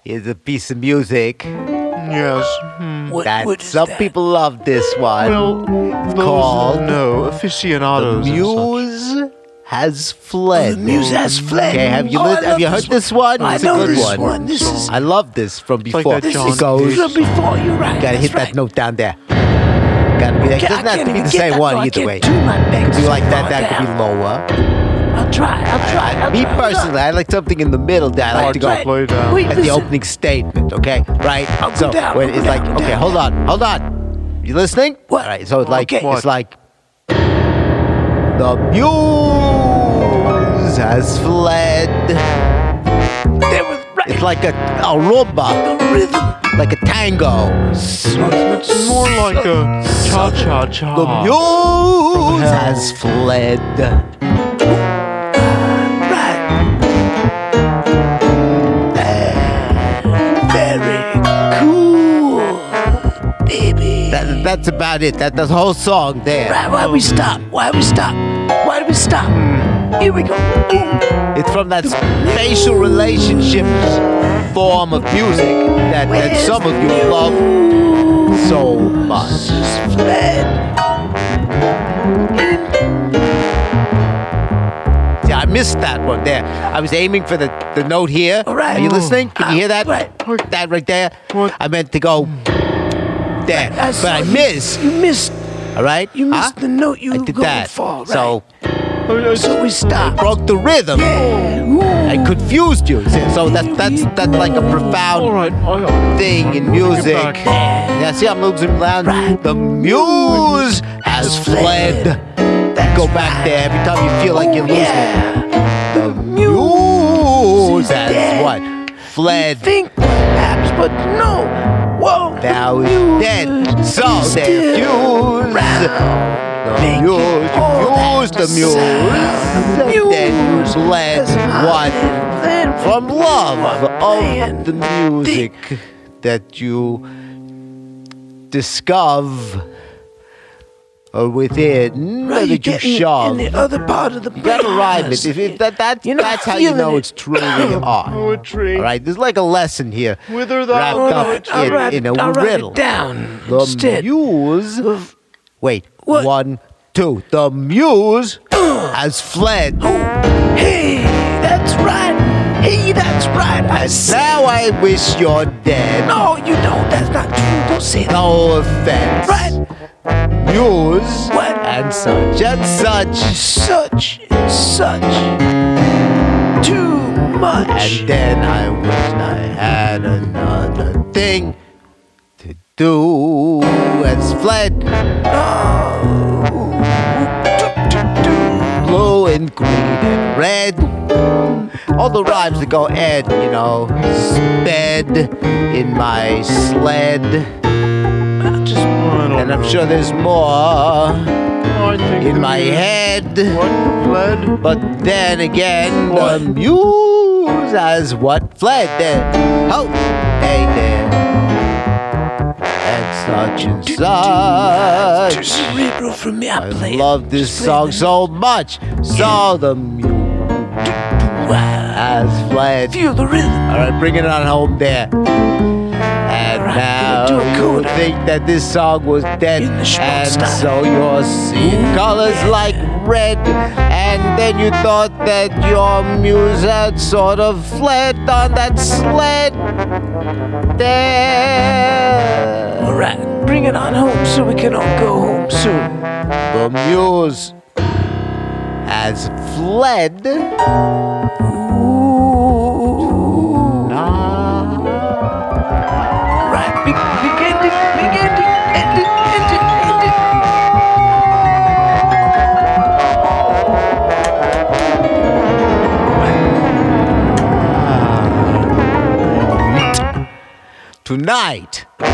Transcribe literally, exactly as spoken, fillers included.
Here's a piece of music Yes. Hmm. What, that what is some that? people love this one. Well, it's those called no The aficionados. and such. Muse Has Fled. The Muse Has Fled. Okay, have you Oh, I lit, have love you heard this this one? I It's know a good this one. one. This is I love this from like before. that John it goes. from before. You're right. Gotta That's hit that right. note down there. Gotta be. It Can't- doesn't I have can't to be even the get same that one low. I either can't way. do my best Could be so like that. far That could be down. lower. I'll try. I'll try. I'll Me try. personally, I like something in the middle. That I like to go Hard to play down. Wait, at the listen. opening statement. Okay, right? I'll go So down, when I'll go it's like, down, go okay, down. hold on, hold on. You listening? What? All right. So it's like, Okay. it's like the Muse has fled. That was right. It's like a, a rumba, The rhythm. like a tango. It's more like a cha-cha-cha. The Muse has fled. Right. Very cool, baby. That, that's about it. That the whole song there. Right, why we stop? Why we stop? Why do we stop? Here we go. Ooh. It's from that spatial relationships form of music that, that some of you love so much. Just fled. Yeah, I missed that one there. I was aiming for the, the note here. All right. Are you listening? Can you hear that? Right. That right there? What? I meant to go there, I but saw I you- missed. You missed. All right? You missed Huh? the note you I were did going that. for. Right. So so we stopped. broke the rhythm. Yeah. Ooh. I confused you. See, So that's that's that's like a profound All right. I, thing in music. back. Yeah, see, I'm losing land. The Muse has fled. That's Go back right. there every time you feel like you're losing. Yeah. The Muse has dead. what? Fled. Think perhaps, but no. Whoa. Now the he's Muse dead. So is they still fuse. around. The Making Muse, all fuse that the Muse. sound. The Then Muse fled has what? fled From love man. of the music that you discover within Right, you that you get in, shove. in the other part of the You gotta rhyme it. brass. If it, that, that, You're not that's how you feeling know it. it's truly art. Poetry. All right, there's like a lesson here Whither thou wrapped art, up I'll in, write in a it- I'll write it riddle. down The instead Muse. of- Wait, What? one, two. The Muse has fled. Hey, that's right. Hey, that's right. I said. Now I wish you're dead. No, you don't. That's not true. Don't say that. No offense. Right. Muse What? and such and such. Such and such. Too much. And then I wish I had another thing to do. Has fled. Blue and green and red. All the rhymes that go Ed, you know. Sped in my sled. Just I don't And I'm know. sure there's more I think in the my Muse- head. What fled? But then again, What? the Muse has what fled there. Oh, hey there. And such and too such. cerebral for me. I, I play it. love this Just play song the- so much. So the Muse Wow. has fled. Feel the rhythm. All right, bring it on home there. And Right, now do a you would coda. think that this song was dead, In the Schmaltz and style. so you're seeing colors like red, and then you thought that your muse had sort of fled on that sled there. All right, bring it on home so we can all go home soon. The muse has fled. Right, be- begin to, begin to, end it, end it, end it. Tonight,